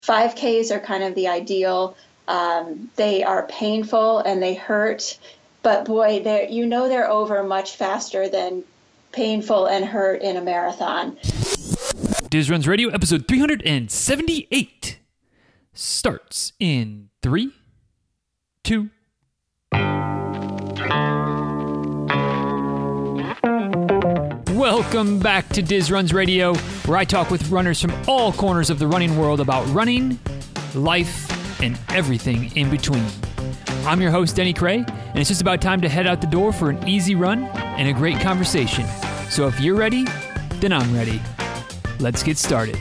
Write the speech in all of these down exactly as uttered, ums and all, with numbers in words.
five Ks are kind of the ideal. Um, they are painful and they hurt, but boy, they're, you know they're over much faster than painful and hurt in a marathon. Diz Runs Radio, episode three hundred seventy-eight, starts in three, two, welcome back to Diz Runs Radio, where I talk with runners from all corners of the running world about running, life, and everything in between. I'm your host, Denny Cray, and it's just about time to head out the door for an easy run and a great conversation. So if you're ready, then I'm ready. Let's get started.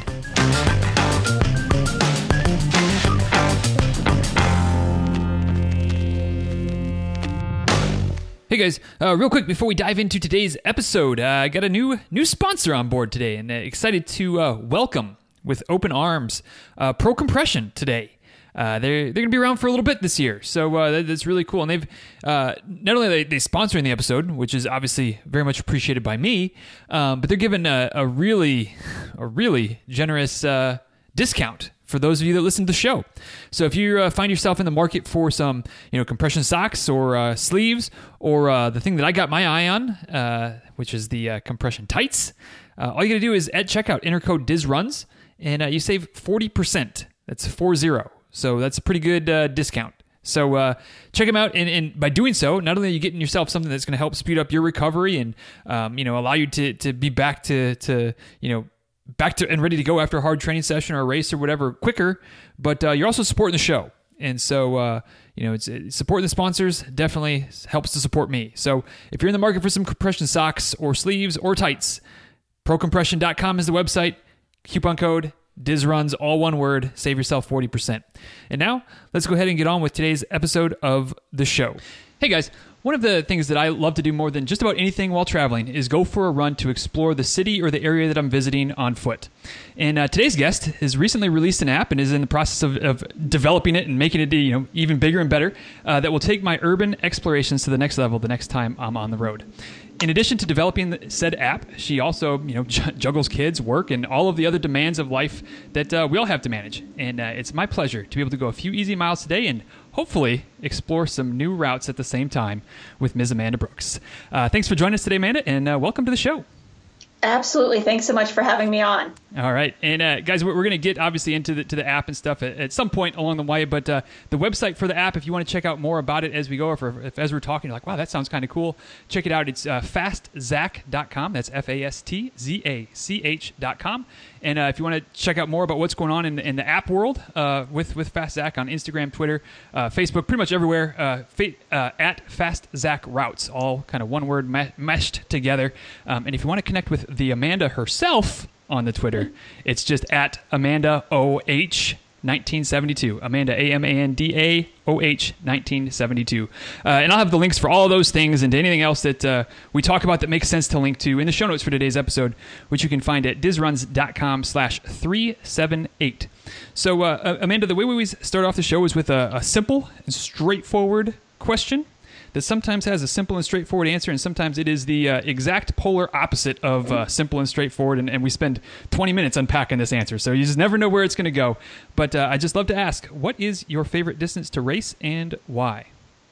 Hey guys, uh, real quick before we dive into today's episode, uh, I got a new new sponsor on board today, and uh, excited to uh, welcome with open arms uh, Pro Compression today. Uh, they're they're gonna be around for a little bit this year, so uh, that, that's really cool. And they've uh, not only are they, they sponsoring the episode, which is obviously very much appreciated by me, um, but they're giving a, a really a really generous uh, discount for those of you that listen to the show. So if you uh, find yourself in the market for some, you know, compression socks or uh, sleeves, or uh, the thing that I got my eye on, uh, which is the uh, compression tights, uh, all you gotta do is at checkout enter code DizRuns, and uh, you save forty percent. That's four zero. So that's a pretty good uh, discount. So uh, check them out, and, and by doing so, not only are you getting yourself something that's going to help speed up your recovery and um, you know allow you to to be back to to you know back to and ready to go after a hard training session or a race or whatever quicker, but uh, you're also supporting the show. And so uh, you know it's, it's supporting the sponsors definitely helps to support me. So if you're in the market for some compression socks or sleeves or tights, pro compression dot com is the website. Coupon code DizRuns, all one word, save yourself forty percent. And now, let's go ahead and get on with today's episode of the show. Hey guys, one of the things that I love to do more than just about anything while traveling is go for a run to explore the city or the area that I'm visiting on foot. And uh, today's guest has recently released an app and is in the process of, of developing it and making it you know even bigger and better uh, that will take my urban explorations to the next level the next time I'm on the road. In addition to developing said app, she also, you know, juggles kids, work, and all of the other demands of life that uh, we all have to manage. And uh, it's my pleasure to be able to go a few easy miles today and hopefully explore some new routes at the same time with Miz Amanda Brooks. Uh, thanks for joining us today, Amanda, and uh, welcome to the show. Absolutely. Thanks so much for having me on. All right. And uh, guys, we're, we're going to get obviously into the to the app and stuff at, at some point along the way, but uh, the website for the app, if you want to check out more about it as we go, or if, if as we're talking, you're like, wow, that sounds kind of cool, check it out. It's uh, fast zac dot com. That's F A S T Z A C H dot com. And uh, if you want to check out more about what's going on in the, in the app world uh, with, with FastZac on Instagram, Twitter, uh, Facebook, pretty much everywhere, uh, fa- uh, at FastZac Routes, all kind of one word me- meshed together. Um, and if you want to connect with the Amanda herself on the Twitter, it's just at Amanda O H nineteen seventy-two. Amanda, A M A N D A O H nineteen seventy-two. Uh, and I'll have the links for all of those things and anything else that uh, we talk about that makes sense to link to in the show notes for today's episode, which you can find at dizruns dot com slash three seventy-eight. So, uh, Amanda, the way we always start off the show is with a, a simple and straightforward question that sometimes has a simple and straightforward answer, and sometimes it is the uh, exact polar opposite of uh, simple and straightforward, and, and we spend twenty minutes unpacking this answer, so you just never know where it's going to go. But uh, I just love to ask, what is your favorite distance to race, and why?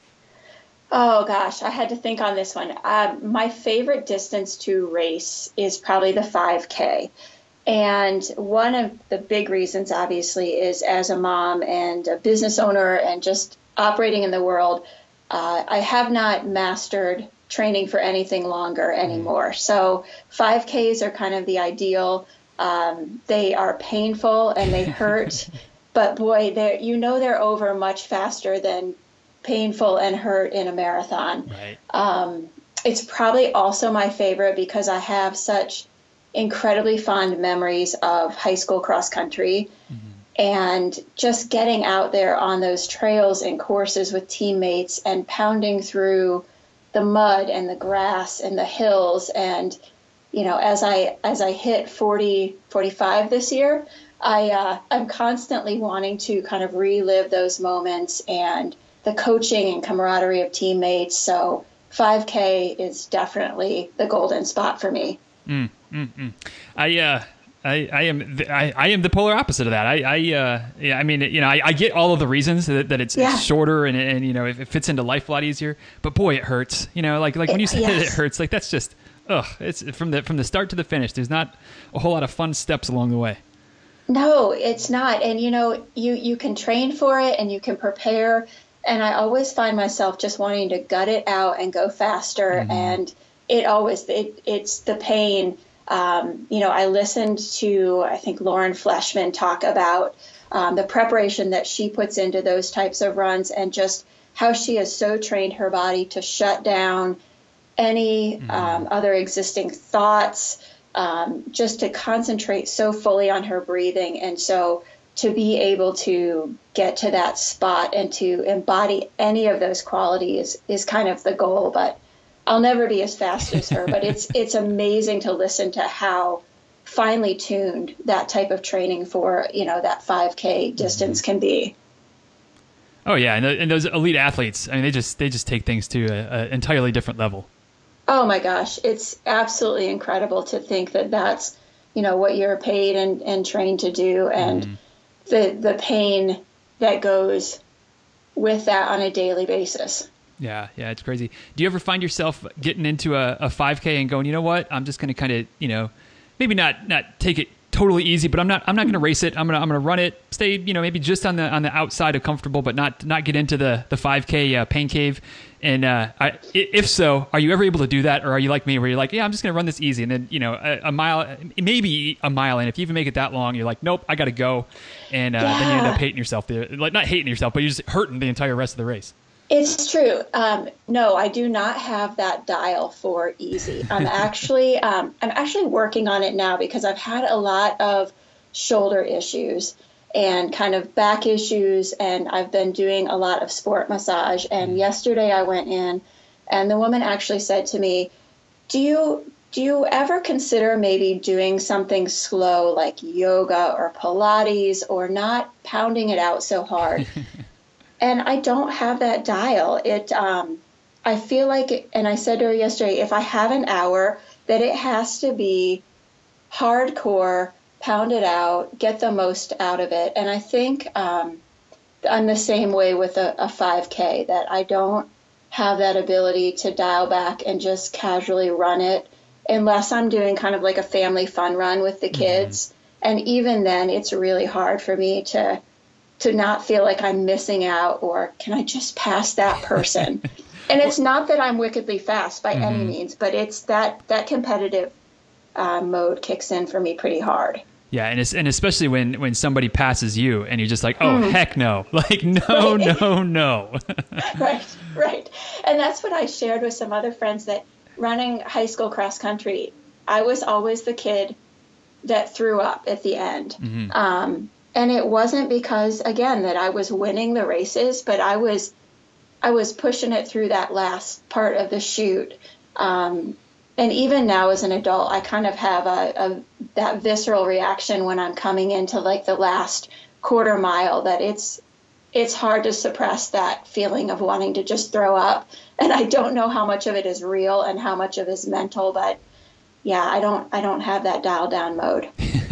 Oh, gosh, I had to think on this one. Uh, my favorite distance to race is probably the five K. And one of the big reasons, obviously, is as a mom and a business owner and just operating in the world, Uh, I have not mastered training for anything longer anymore. So five Ks are kind of the ideal. Um, they are painful and they hurt, but boy, they're, you know they're over much faster than painful and hurt in a marathon. Right. Um, it's probably also my favorite because I have such incredibly fond memories of high school cross country. Mm-hmm. And just getting out there on those trails and courses with teammates and pounding through the mud and the grass and the hills. And, you know, as I as I hit forty, forty-five this year, I, uh, I'm constantly wanting to kind of relive those moments and the coaching and camaraderie of teammates. So five K is definitely the golden spot for me. Mm, mm, mm. I, uh, I, I am the, I, I am the polar opposite of that. I, I uh, yeah, I mean, you know, I, I get all of the reasons that, that it's, yeah. it's shorter and, and, you know, it, it fits into life a lot easier, but boy, it hurts, you know, like, like when you say yes. it hurts, like that's just, ugh, it's from the, from the start to the finish. There's not a whole lot of fun steps along the way. No, it's not. And, you know, you, you can train for it and you can prepare. And I always find myself just wanting to gut it out and go faster. Mm-hmm. And it always, it, it's the pain. Um, you know, I listened to, I think, Lauren Fleshman talk about um, the preparation that she puts into those types of runs and just how she has so trained her body to shut down any mm-hmm. um, other existing thoughts, um, just to concentrate so fully on her breathing. And so to be able to get to that spot and to embody any of those qualities is kind of the goal. But I'll never be as fast as her, but it's it's amazing to listen to how finely tuned that type of training for, you know, that five K distance can be. Oh yeah, and, the, and those elite athletes, I mean, they just they just take things to an entirely different level. Oh my gosh, it's absolutely incredible to think that that's, you know, what you're paid and, and trained to do, and mm. the the pain that goes with that on a daily basis. Yeah, yeah, it's crazy. Do you ever find yourself getting into a, a five K and going, you know what, I'm just going to kind of, you know, maybe not not take it totally easy, but I'm not I'm not going to race it. I'm gonna I'm gonna run it, stay, you know, maybe just on the on the outside of comfortable, but not not get into the the five K uh, pain cave. And uh, I, if so, are you ever able to do that, or are you like me, where you're like, yeah, I'm just going to run this easy, and then, you know, a, a mile, maybe a mile in, if you even make it that long, you're like, nope, I got to go, and uh, yeah. then you end up hating yourself, like not hating yourself, but you're just hurting the entire rest of the race. It's true. Um, no, I do not have that dial for easy. I'm actually, um, I'm actually working on it now because I've had a lot of shoulder issues and kind of back issues, and I've been doing a lot of sport massage. And yesterday I went in, and the woman actually said to me, "Do you do you ever consider maybe doing something slow like yoga or Pilates, or not pounding it out so hard?" And I don't have that dial. It, um, I feel like, it, and I said to her yesterday, if I have an hour, that it has to be hardcore, pound it out, get the most out of it. And I think um, I'm the same way with a, a five K, that I don't have that ability to dial back and just casually run it unless I'm doing kind of like a family fun run with the kids. Mm-hmm. And even then, it's really hard for me to to not feel like I'm missing out, or can I just pass that person? And it's not that I'm wickedly fast by mm-hmm. any means, but it's that, that competitive uh, mode kicks in for me pretty hard. Yeah, and it's, and especially when, when somebody passes you and you're just like, oh, mm. heck no. Like, no, right. no, no. Right, right. And that's what I shared with some other friends, that running high school cross country, I was always the kid that threw up at the end. Mm-hmm. Um, And it wasn't because, again, that I was winning the races, but I was I was pushing it through that last part of the chute. Um, and even now as an adult, I kind of have a, a that visceral reaction when I'm coming into like the last quarter mile, that it's it's hard to suppress that feeling of wanting to just throw up. And I don't know how much of it is real and how much of it is mental, but yeah, I don't I don't have that dial down mode.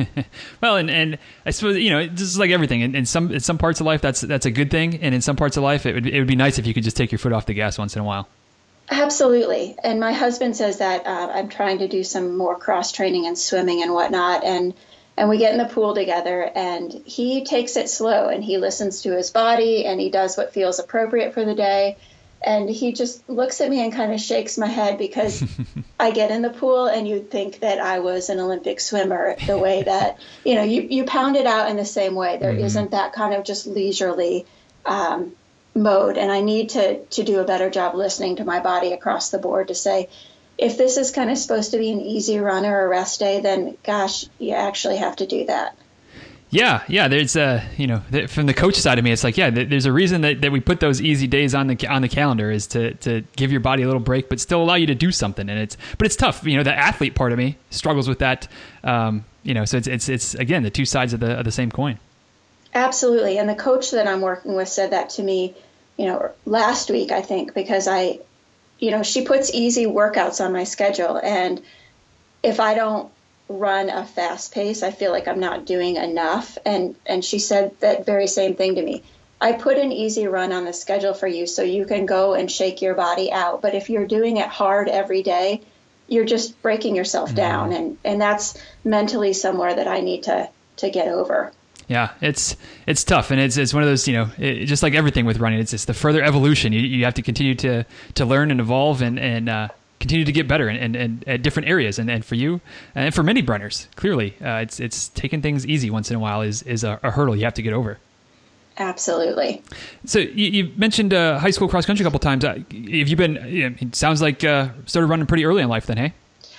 Well, and, and I suppose, you know, this is like everything. In, in some in some parts of life, that's that's a good thing, and in some parts of life, it would it would be nice if you could just take your foot off the gas once in a while. Absolutely. And my husband says that uh, I'm trying to do some more cross training and swimming and whatnot, and and we get in the pool together, and he takes it slow, and he listens to his body, and he does what feels appropriate for the day. And he just looks at me and kind of shakes my head, because I get in the pool and you'd think that I was an Olympic swimmer, the way that, you know, you, you pound it out in the same way. There mm-hmm. isn't that kind of just leisurely um, mode. And I need to, to do a better job listening to my body across the board to say, if this is kind of supposed to be an easy run or a rest day, then gosh, you actually have to do that. Yeah, yeah. There's a, you know, from the coach side of me, it's like, yeah, there's a reason that, that we put those easy days on the on the calendar, is to to give your body a little break, but still allow you to do something. And it's, but it's tough. You know, the athlete part of me struggles with that. Um, you know, so it's it's it's again the two sides of the of the same coin. Absolutely, and the coach that I'm working with said that to me, you know, last week, I think, because I, you know, she puts easy workouts on my schedule, and if I don't run a fast pace, I feel like I'm not doing enough. And, and she said that very same thing to me. I put an easy run on the schedule for you so you can go and shake your body out. But if you're doing it hard every day, you're just breaking yourself mm-hmm. down. And, and that's mentally somewhere that I need to, to get over. Yeah, it's it's tough, and it's it's one of those, you know, it, just like everything with running, it's just the further evolution. You you have to continue to to learn and evolve and and uh, continue to get better and and, and at different areas. And, and for you and for many runners, clearly, uh, it's it's taking things easy once in a while is is a, a hurdle you have to get over. Absolutely. So you, you mentioned uh, high school cross country a couple times. Uh, have you been? You know, it sounds like uh, started running pretty early in life, then, hey?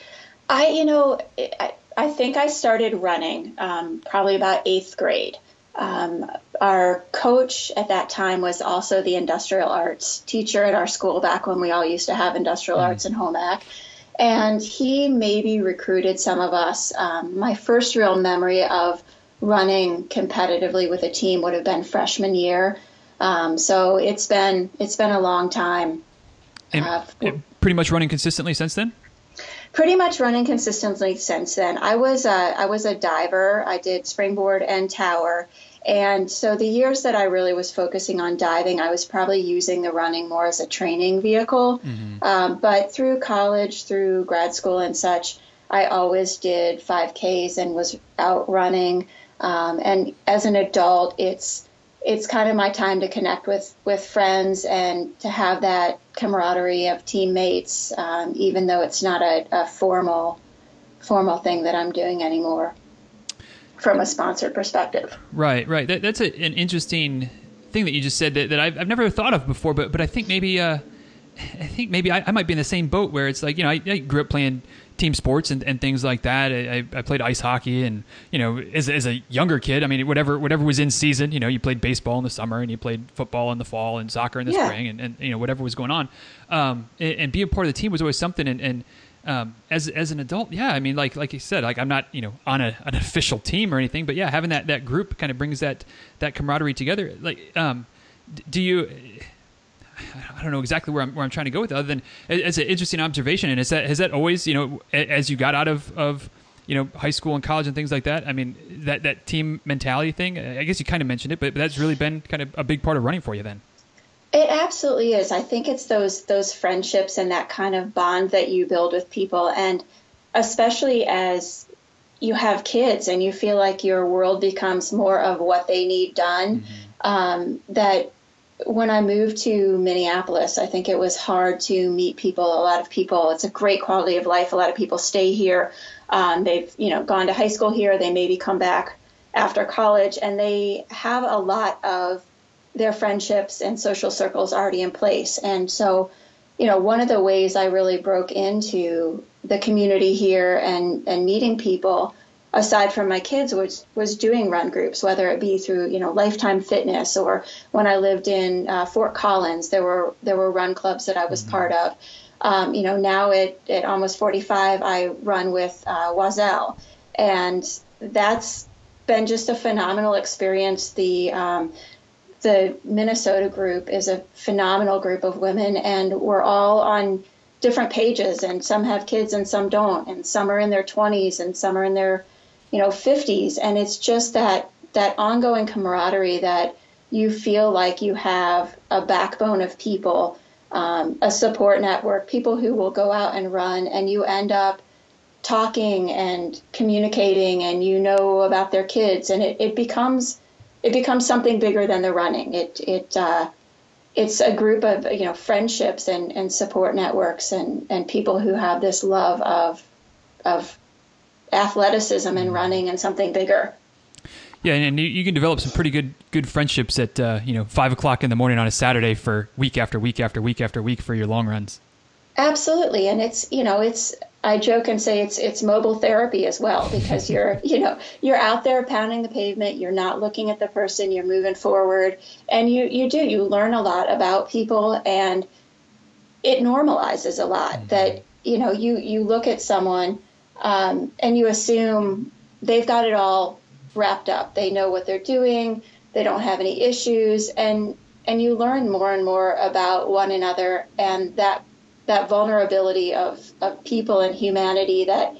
I you know. I, I think I started running um, probably about eighth grade. Um, our coach at that time was also the industrial arts teacher at our school back when we all used to have industrial mm-hmm. arts in home ec. And he maybe recruited some of us. Um, my first real memory of running competitively with a team would have been freshman year. Um, so it's been it's been a long time. And uh, pretty much running consistently since then? Pretty much running consistently since then. I was a, I was a diver. I did springboard and tower. And so the years that I really was focusing on diving, I was probably using the running more as a training vehicle. Mm-hmm. Um, but through college, through grad school and such, I always did five Ks and was out running. Um, and as an adult, it's it's kind of my time to connect with, with friends and to have that camaraderie of teammates, um, even though it's not a, a formal formal thing that I'm doing anymore from a sponsored perspective. Right, right. That, that's a, an interesting thing that you just said that, that I've, I've never thought of before, but but I think maybe uh, I think maybe I, I might be in the same boat where it's like, you know, I, I grew up playing team sports and, and things like that. I, I played ice hockey and, you know, as, as a younger kid, I mean, whatever whatever was in season, you know, you played baseball in the summer and you played football in the fall and soccer in the yeah. spring and, and, you know, whatever was going on. Um, and, and being part of the team was always something. And, and um, as as an adult, yeah, I mean, like like you said, like I'm not, you know, on a, an official team or anything, but yeah, having that, that group kind of brings that, that camaraderie together. Like, um, do you... I don't know exactly where I'm where I'm trying to go with it, other than it's an interesting observation. And is that has that always, you know, as you got out of, of you know, high school and college and things like that? I mean, that, that team mentality thing. I guess you kind of mentioned it, but, but that's really been kind of a big part of running for you then. It absolutely is. I think it's those those friendships and that kind of bond that you build with people, and especially as you have kids and you feel like your world becomes more of what they need done. Mm-hmm. Um, that. When I moved to Minneapolis, I think it was hard to meet people. A lot of people, it's a great quality of life. A lot of people stay here. Um, they've, you know, gone to high school here. They maybe come back after college, and they have a lot of their friendships and social circles already in place. And so, you know, one of the ways I really broke into the community here and, and meeting people, aside from my kids, was was doing run groups, whether it be through, you know, Lifetime Fitness, or when I lived in uh, Fort Collins, there were there were run clubs that I was mm-hmm. part of. Um, you know, now at, at almost forty-five, I run with uh, Oiselle, and that's been just a phenomenal experience. The um, the Minnesota group is a phenomenal group of women, and we're all on different pages, and some have kids and some don't, and some are in their twenties and some are in their you know, fifties. And it's just that, that ongoing camaraderie that you feel like you have a backbone of people, um, a support network, people who will go out and run, and you end up talking and communicating, and you know about their kids, and it, it becomes, it becomes something bigger than the running. It, it, uh, it's a group of, you know, friendships and, and support networks and, and people who have this love of, of, athleticism and running and something bigger. Yeah, and you, you can develop some pretty good good friendships at uh, you know five o'clock in the morning on a Saturday for week after week after week after week for your long runs. Absolutely, and it's you know it's I joke and say it's it's mobile therapy as well, because you're you know you're out there pounding the pavement, you're not looking at the person, you're moving forward, and you you do you learn a lot about people, and it normalizes a lot. Mm-hmm. That you know you you look at someone. Um, and you assume they've got it all wrapped up. They know what they're doing. They don't have any issues. And and you learn more and more about one another, and that that vulnerability of, of people and humanity that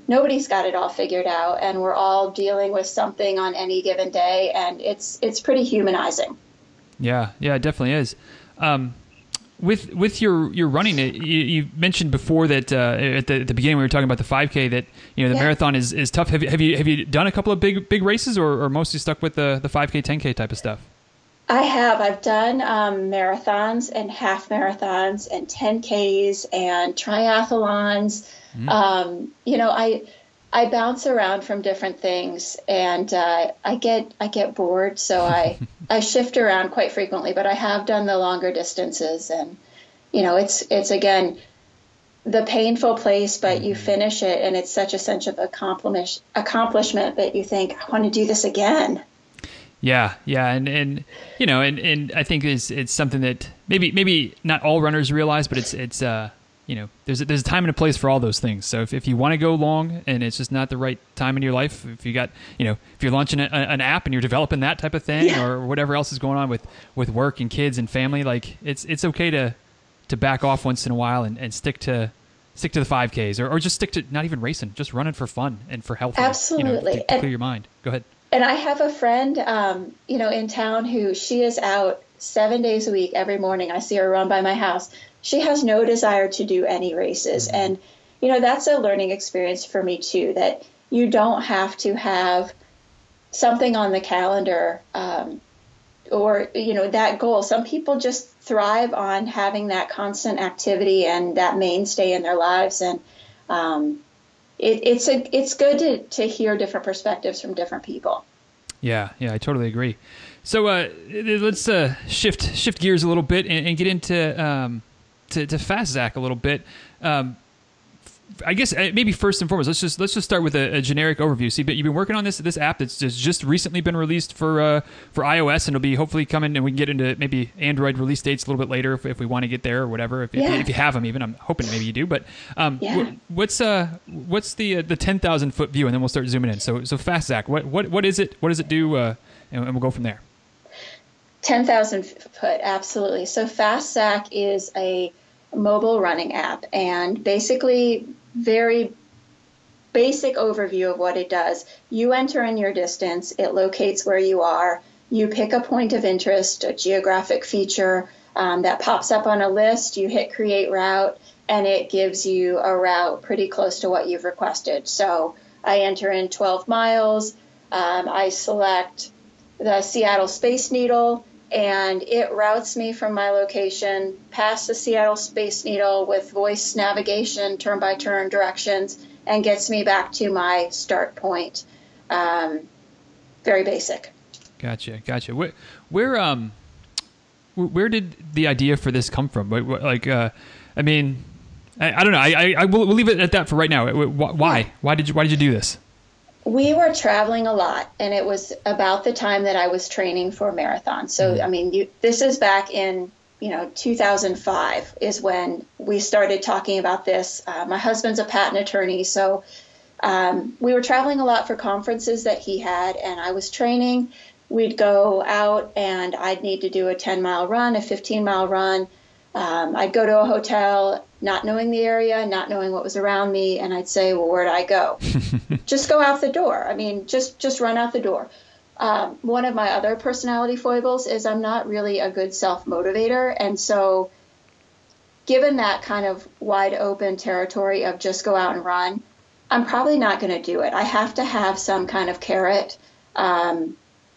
nobody's got it all figured out, and we're all dealing with something on any given day, and it's it's pretty humanizing. Yeah, yeah, it definitely is. Um, with with your your running, you, you mentioned before that uh, at, the, at the beginning we were talking about the five K, that you know the yeah. marathon is, is tough. Have you have you have you done a couple of big big races, or, or mostly stuck with the the five K, ten K type of stuff? I have. I've done um, marathons and half marathons and ten Ks and triathlons. Mm. Um, you know, I I bounce around from different things, and uh, I get I get bored, so I I shift around quite frequently. But I have done the longer distances, and you know, it's it's again the painful place, but you finish it, and it's such a sense of accomplish, accomplishment that you think, I want to do this again. Yeah, yeah, and, and you know, and, and I think it's it's something that maybe maybe not all runners realize, but it's it's uh you know there's a, there's a time and a place for all those things. So if, if you want to go long and it's just not the right time in your life, if you got you know if you're launching a, an app and you're developing that type of thing, yeah. or whatever else is going on with, with work and kids and family, like it's it's okay to to back off once in a while and, and stick to stick to the five Ks, or, or just stick to not even racing, just running for fun and for health. Absolutely, you know, to, to clear your mind. Go ahead. And I have a friend, um, you know, in town who she is out seven days a week. Every morning I see her run by my house. She has no desire to do any races. Mm-hmm. And, you know, that's a learning experience for me, too, that you don't have to have something on the calendar um, or, you know, that goal. Some people just thrive on having that constant activity and that mainstay in their lives. And, um It, it's a it's good to, to hear different perspectives from different people. Yeah, yeah, I totally agree. So uh, let's uh, shift shift gears a little bit and, and get into um, to, to FastZack a little bit. Um, I guess maybe first and foremost, let's just let's just start with a, a generic overview. See, but you've been working on this this app that's just, just recently been released for uh, for iOS, and it'll be hopefully coming, and we can get into maybe Android release dates a little bit later if, if we want to get there or whatever. If, yeah. if, you, if you have them, even I'm hoping maybe you do. But um, yeah. what's uh what's the uh, the ten thousand foot view, and then we'll start zooming in. So so FastZack, what what what is it? What does it do? Uh, and, and we'll go from there. ten thousand foot, absolutely. So FastZack is a mobile running app, and basically very basic overview of what it does. You enter in your distance, it locates where you are, you pick a point of interest, a geographic feature um, that pops up on a list, you hit create route, and it gives you a route pretty close to what you've requested. So I enter in twelve miles, um, I select the Seattle Space Needle, and it routes me from my location past the Seattle Space Needle with voice navigation, turn-by-turn directions, and gets me back to my start point. Um, very basic. Gotcha, gotcha. Where, where, um, where did the idea for this come from? Like, uh, I mean, I, I don't know. I, I, I will we'll leave it at that for right now. Why? Why did you Why did you do this? We were traveling a lot, and it was about the time that I was training for a marathon. So, mm. I mean, you, this is back in, you know, two thousand five is when we started talking about this. Uh, my husband's a patent attorney, so um, we were traveling a lot for conferences that he had, and I was training. We'd go out, and I'd need to do a ten mile run, a fifteen mile run. Um, I'd go to a hotel, not knowing the area, not knowing what was around me, and I'd say, well, where'd I go? Just go out the door. I mean, just, just run out the door. Um, one of my other personality foibles is I'm not really a good self-motivator, and so given that kind of wide open territory of just go out and run, I'm probably not going to do it. I have to have some kind of carrot, um,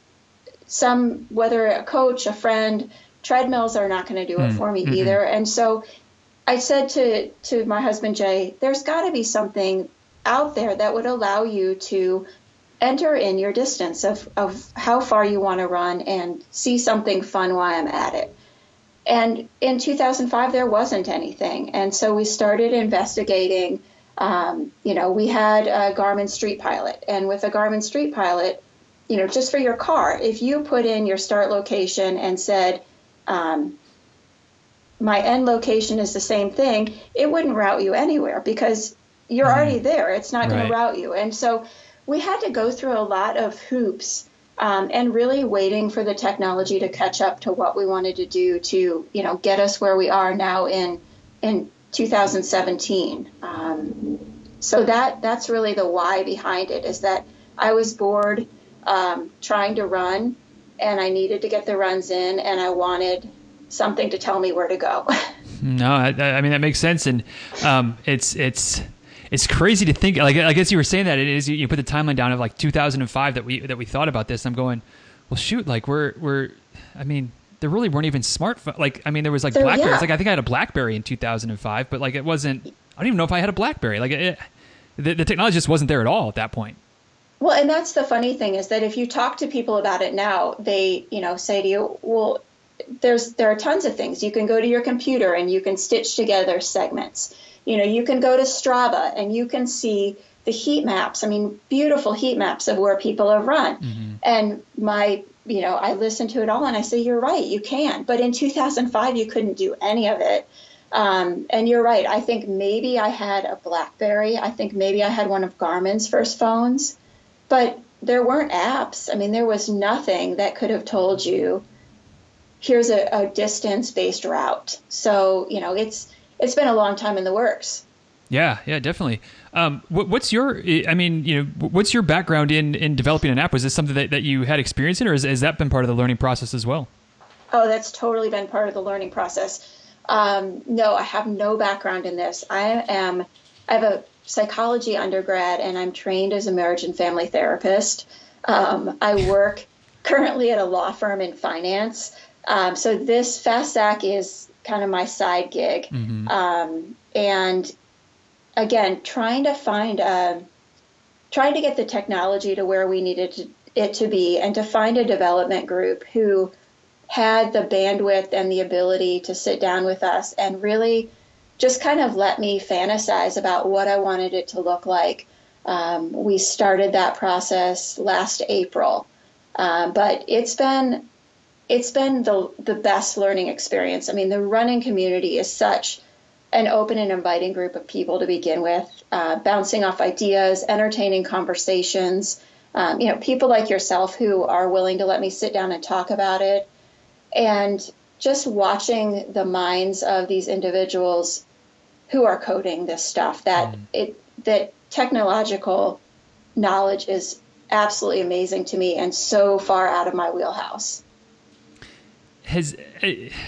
some, whether a coach, a friend. Treadmills are not going to do it for me mm-hmm. either. And so I said to, to my husband, Jay, there's got to be something out there that would allow you to enter in your distance of, of how far you want to run and see something fun while I'm at it. And in two thousand five, there wasn't anything. And so we started investigating. Um, you know, we had a Garmin Street Pilot. And with a Garmin Street Pilot, you know, just for your car, if you put in your start location and said, Um, my end location is the same thing, it wouldn't route you anywhere because you're mm. already there. It's not going right. to route you. And so we had to go through a lot of hoops um, and really waiting for the technology to catch up to what we wanted to do to, you know, get us where we are now in in two thousand seventeen. Um, so that that's really the why behind it, is that I was bored um, trying to run, and I needed to get the runs in, and I wanted something to tell me where to go. No, I, I mean, that makes sense. And um, it's it's it's crazy to think, like, I guess you were saying that it is, you put the timeline down of like two thousand five that we that we thought about this. I'm going, well, shoot, like we're we're I mean, there really weren't even smartphones. Like, I mean, there was like So, Blackberries. yeah. Like, I think I had a Blackberry in two thousand five, but like it wasn't, I don't even know if I had a Blackberry. Like it, the, the technology just wasn't there at all at that point. Well, and that's the funny thing, is that if you talk to people about it now, they, you know, say to you, well, there's there are tons of things. You can go to your computer and you can stitch together segments. You know, you can go to Strava and you can see the heat maps. I mean, beautiful heat maps of where people have run. Mm-hmm. And my, you know, I listen to it all and I say, you're right, you can. But in two thousand five, you couldn't do any of it. Um, and you're right. I think maybe I had a BlackBerry. I think maybe I had one of Garmin's first phones. But there weren't apps. I mean, there was nothing that could have told you, here's a, a distance-based route. So, you know, it's it's been a long time in the works. Yeah, yeah, definitely. Um, what, what's your, I mean, you know, what's your background in, in developing an app? Was this something that, that you had experience in, or has, has that been part of the learning process as well? Oh, that's totally been part of the learning process. Um, no, I have no background in this. I am, I have a psychology undergrad, and I'm trained as a marriage and family therapist. Um, I work currently at a law firm in finance. Um, so this FastStack is kind of my side gig. Mm-hmm. Um, and again, trying to find, a, trying to get the technology to where we needed to, it to be, and to find a development group who had the bandwidth and the ability to sit down with us and really just kind of let me fantasize about what I wanted it to look like. Um, we started that process last April, uh, but it's been it's been the the best learning experience. I mean, the running community is such an open and inviting group of people to begin with, uh, bouncing off ideas, entertaining conversations. Um, you know, people like yourself who are willing to let me sit down and talk about it, and just watching the minds of these individuals who are coding this stuff, that mm. it that technological knowledge is absolutely amazing to me and so far out of my wheelhouse. Has uh,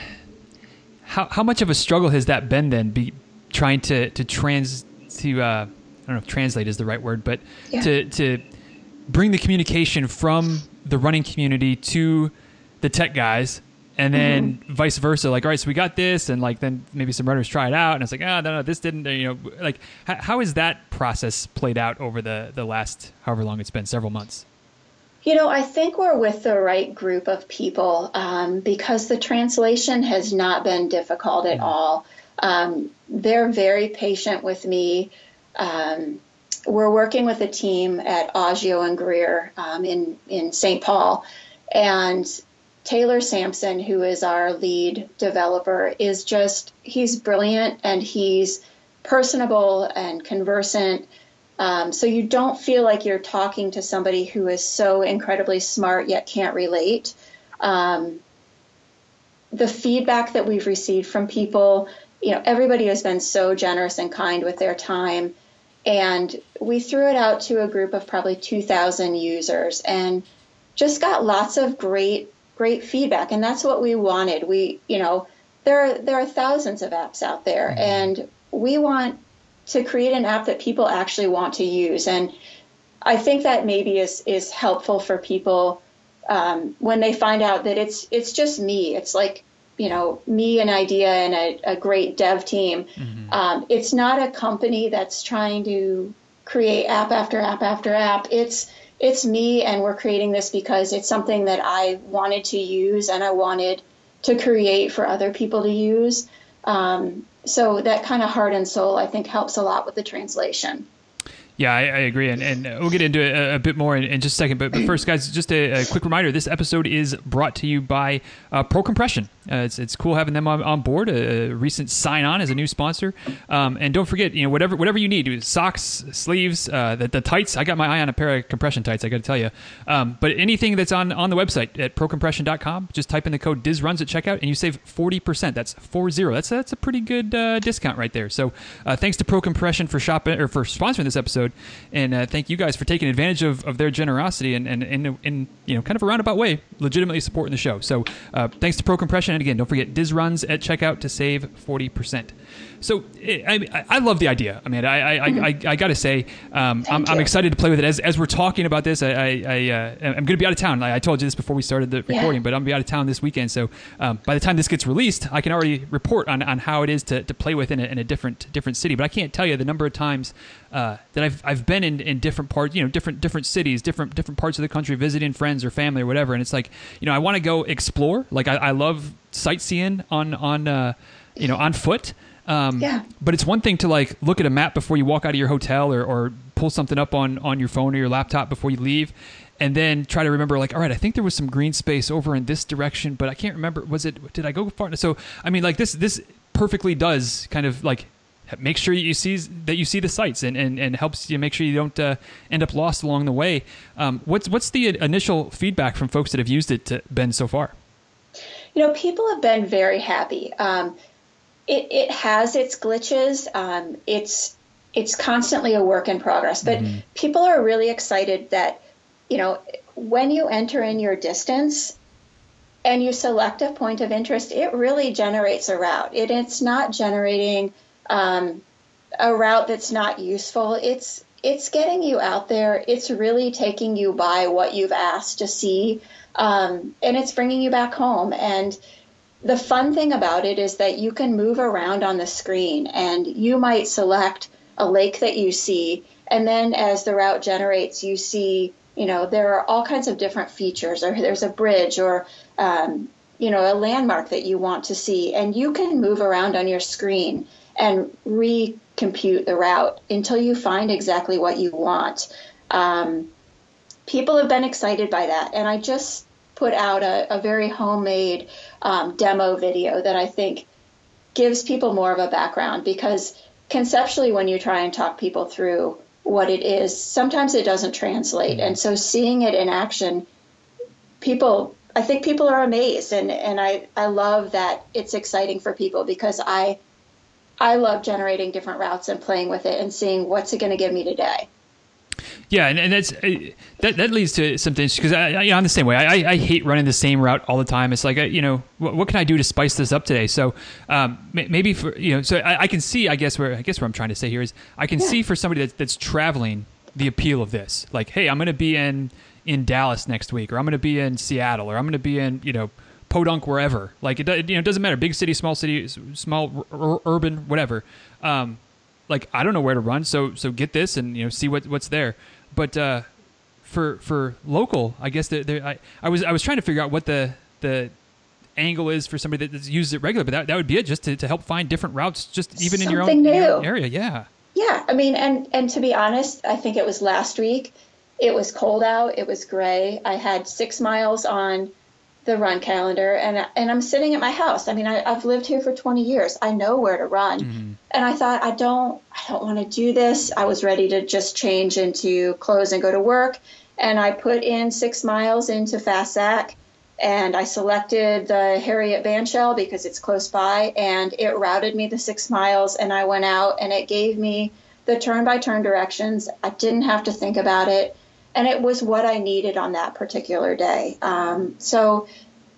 how how much of a struggle has that been then? Be trying to to trans to uh, I don't know if translate is the right word, but yeah. to to bring the communication from the running community to the tech guys. And then mm-hmm. vice versa, like, all right, so we got this, and like then maybe some runners try it out, and it's like, oh, no, no, this didn't, you know, like, how, how has that process played out over the, the last, however long it's been, several months? You know, I think we're with the right group of people, um, because the translation has not been difficult at mm-hmm. all. Um, they're very patient with me. Um, we're working with a team at Augeo and Greer um, in, in Saint Paul, and Taylor Sampson, who is our lead developer, is just, he's brilliant and he's personable and conversant. Um, so you don't feel like you're talking to somebody who is so incredibly smart yet can't relate. Um, the feedback that we've received from people, you know, everybody has been so generous and kind with their time. And we threw it out to a group of probably two thousand users and just got lots of great great feedback. And that's what we wanted. We, you know, there are, there are thousands of apps out there, mm-hmm. and we want to create an app that people actually want to use. And I think that maybe is, is helpful for people um, when they find out that it's, it's just me. It's like, you know, me, an idea, and a, a great dev team. Mm-hmm. Um, it's not a company that's trying to create app after app after app. It's, It's me, and we're creating this because it's something that I wanted to use and I wanted to create for other people to use. Um, so that kind of heart and soul, I think, helps a lot with the translation. Yeah, I, I agree, and, and we'll get into it a, a bit more in, in just a second. But, but first, guys, just a, a quick reminder: this episode is brought to you by uh, Pro Compression. Uh, it's it's cool having them on, on board. A, a recent sign on as a new sponsor, um, and don't forget, you know, whatever whatever you need, socks, sleeves, uh, the, the tights. I got my eye on a pair of compression tights. I got to tell you, um, but anything that's on, on the website at pro compression dot com, just type in the code DizRuns at checkout, and you save forty percent. That's four zero. That's that's a pretty good uh, discount right there. So uh, thanks to Pro Compression for shopping or for sponsoring this episode. And uh, thank you guys for taking advantage of, of their generosity and, and, and in you know kind of a roundabout way, legitimately supporting the show. So uh, thanks to Pro Compression, and again, don't forget DizRuns at checkout to save forty percent. So I, I love the idea. I mean, I I, mm-hmm. I, I, I got to say, um, I'm, I'm excited to play with it. As as we're talking about this, I, I, I uh, I'm going to be out of town. I, I told you this before we started the recording, yeah. but I'm going to be out of town this weekend. So um, by the time this gets released, I can already report on, on how it is to, to play with in a, in a different different city. But I can't tell you the number of times uh, that I've I've been in, in different parts, you know, different different cities, different different parts of the country, visiting friends or family or whatever. And it's like, you know, I want to go explore. Like I, I love sightseeing on on uh, you know on foot. Um, yeah. But it's one thing to like look at a map before you walk out of your hotel or, or pull something up on, on your phone or your laptop before you leave, and then try to remember like, all right, I think there was some green space over in this direction, but I can't remember. Was it? Did I go far? So I mean, like this this perfectly does kind of like make sure you see that you see the sights and, and, and helps you make sure you don't uh, end up lost along the way. Um, what's what's the initial feedback from folks that have used it, to, Ben, so far? You know, people have been very happy. Um, It, it has its glitches. Um, it's it's constantly a work in progress, but mm-hmm. people are really excited that, you know, when you enter in your distance and you select a point of interest, it really generates a route. It, it's not generating um, a route that's not useful. It's it's getting you out there. It's really taking you by what you've asked to see, um, and it's bringing you back home. And the fun thing about it is that you can move around on the screen, and you might select a lake that you see, and then as the route generates, you see, you know, there are all kinds of different features, or there's a bridge, or, um, you know, a landmark that you want to see, and you can move around on your screen and recompute the route until you find exactly what you want. Um, people have been excited by that, and I just put out a, a very homemade um, demo video that I think gives people more of a background, because conceptually when you try and talk people through what it is, sometimes it doesn't translate. And so seeing it in action, people, I think people are amazed. And, and I, I love that it's exciting for people, because I, I love generating different routes and playing with it and seeing what's it going to give me today. Yeah, and, and that's uh, that that leads to something, because I, I, I'm the same way. I, I hate running the same route all the time. It's like, you know, what, what can I do to spice this up today? So um, maybe for, you know, so I, I can see, I guess where I guess what I'm trying to say here is I can yeah. see for somebody that's, that's traveling the appeal of this. Like, hey, I'm going to be in in Dallas next week, or I'm going to be in Seattle, or I'm going to be in, you know, Podunk, wherever. Like, it, you know, it doesn't matter, big city, small city, small r- urban, whatever. Um, like, I don't know where to run, so so get this and, you know, see what what's there. But uh, for for local, I guess that I I was I was trying to figure out what the the angle is for somebody that uses it regularly, but that, that would be it, just to, to help find different routes, just even Something in your own, in your own area. Yeah. Yeah, I mean, and and to be honest, I think it was last week. It was cold out. It was gray. I had six miles on the run calendar, and and I'm sitting at my house. I mean, I, I've lived here for twenty years. I know where to run. Mm-hmm. And I thought, I don't, I don't want to do this. I was ready to just change into clothes and go to work. And I put in six miles into FastSac, and I selected the Harriet Bandshell because it's close by, and it routed me the six miles. And I went out, and it gave me the turn-by-turn directions. I didn't have to think about it. And it was what I needed on that particular day. Um, so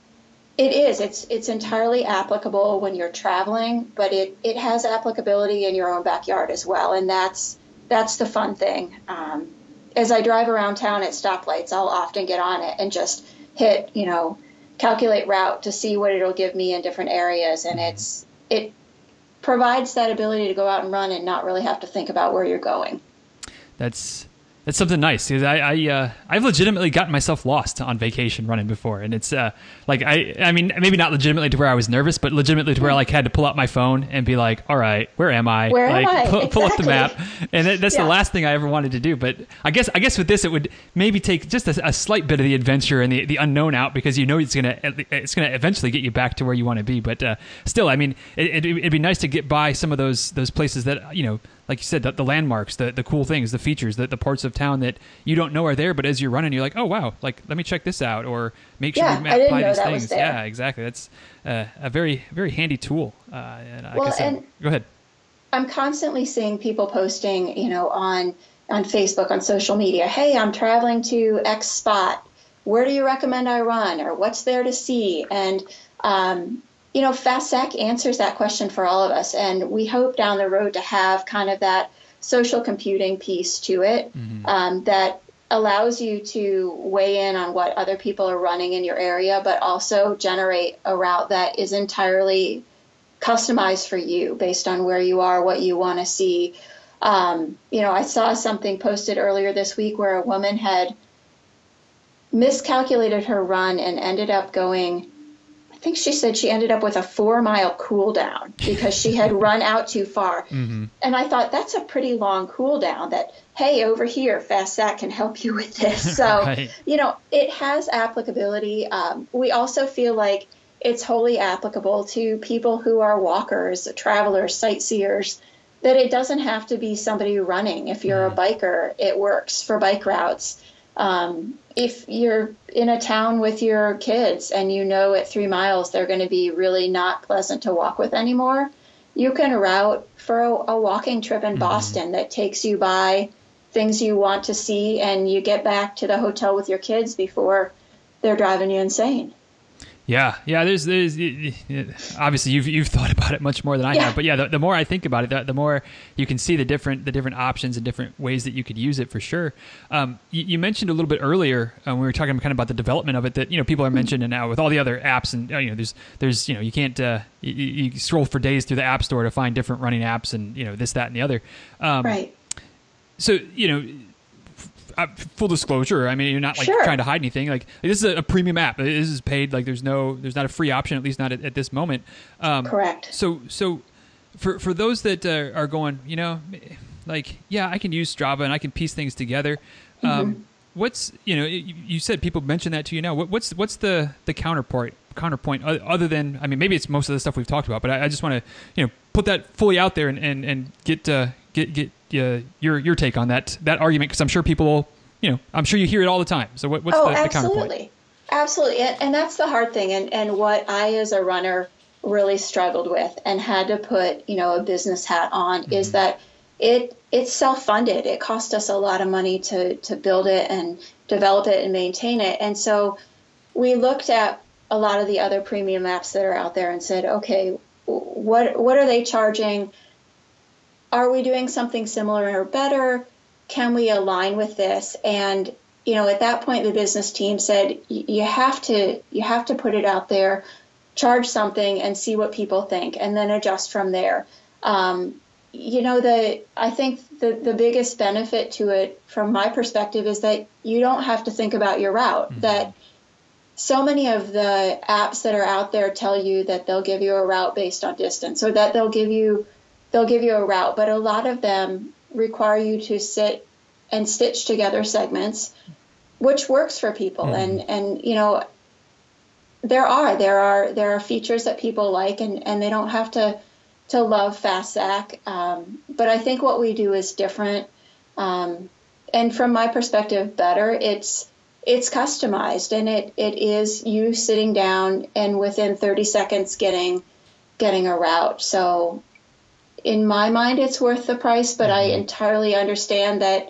it is. It's it's entirely applicable when you're traveling, but it, it has applicability in your own backyard as well. And that's that's the fun thing. Um, as I drive around town at stoplights, I'll often get on it and just hit, you know, calculate route to see what it'll give me in different areas. And it's it provides that ability to go out and run and not really have to think about where you're going. That's It's something nice because I, I uh, I've legitimately gotten myself lost on vacation running before, and it's uh, like I I mean maybe not legitimately to where I was nervous, but legitimately to where I like had to pull out my phone and be like, all right, where am I? Where like am I? Pull, exactly. pull up the map, and that, that's yeah. the last thing I ever wanted to do. But I guess I guess with this it would maybe take just a, a slight bit of the adventure and the, the unknown out because you know it's gonna it's gonna eventually get you back to where you want to be. But uh, still, I mean, it, it, it'd be nice to get by some of those those places that you know. Like you said, the, the landmarks, the, the cool things, the features, the, the parts of town that you don't know are there, but as you're running, you're like, oh, wow, like, let me check this out, or make sure yeah, you I didn't apply know these that things. Was there. Yeah, exactly. That's uh, a very, very handy tool. Uh, and like well, I said, and go ahead. I'm constantly seeing people posting, you know, on, on Facebook, on social media, hey, I'm traveling to X spot. Where do you recommend I run? Or what's there to see? And, um, you know, FastSac answers that question for all of us. And we hope down the road to have kind of that social computing piece to it mm-hmm. um, that allows you to weigh in on what other people are running in your area, but also generate a route that is entirely customized for you based on where you are, what you want to see. Um, you know, I saw something posted earlier this week where a woman had miscalculated her run and ended up going, I think she said she ended up with a four mile cool down because she had run out too far. Mm-hmm. And I thought that's a pretty long cool down that, hey, over here, FastSac can help you with this. So, right. you know, it has applicability. Um, we also feel like it's wholly applicable to people who are walkers, travelers, sightseers, that it doesn't have to be somebody running. If you're mm-hmm. a biker, it works for bike routes. Um, if you're in a town with your kids and you know at three miles they're going to be really not pleasant to walk with anymore, you can route for a, a walking trip in mm-hmm. Boston that takes you by things you want to see and you get back to the hotel with your kids before they're driving you insane. Yeah, yeah. There's, there's, obviously you've you've thought about it much more than I yeah. have, but yeah, the, the more I think about it, the, the more you can see the different the different options and different ways that you could use it for sure. Um, you, you mentioned a little bit earlier uh, when we were talking kind of about the development of it that you know people are mentioning now with all the other apps and you know there's there's you know you can't uh, you, you scroll for days through the app store to find different running apps and you know this that and the other. Um, right. So you know. Uh, full disclosure, I mean, you're not like sure. trying to hide anything. Like this is a, a premium app. This is paid. Like there's no, there's not a free option, at least not at, at this moment. Um, Correct. So, so for for those that uh, are going, you know, like yeah, I can use Strava and I can piece things together. Um, mm-hmm. What's you know, you, you said people mention that to you now. What, what's what's the the counterpoint counterpoint other than I mean, maybe it's most of the stuff we've talked about, but I, I just want to you know put that fully out there and and, and get uh, get get. Uh, your your take on that that argument because I'm sure people you know I'm sure you hear it all the time. So what, what's oh, the, the absolutely. counterpoint? Absolutely, and, and that's the hard thing, and and what I as a runner really struggled with and had to put you know a business hat on mm-hmm. is that it it's self-funded. It cost us a lot of money to to build it and develop it and maintain it, and so we looked at a lot of the other premium apps that are out there and said, okay, what what are they charging? Are we doing something similar or better? Can we align with this? And, you know, at that point, the business team said, you have to, you have to put it out there, charge something and see what people think, and then adjust from there. Um, you know, the, I think the, the biggest benefit to it from my perspective is that you don't have to think about your route, mm-hmm. that so many of the apps that are out there tell you that they'll give you a route based on distance or that they'll give you They'll give you a route, but a lot of them require you to sit and stitch together segments, which works for people. Mm. And, and, you know, there are, there are, there are features that people like and, and they don't have to, to love FastSac. Um, but I think what we do is different. Um, and from my perspective, better. It's, it's customized and it, it is you sitting down and within thirty seconds getting, getting a route. So, in my mind, it's worth the price, but I entirely understand that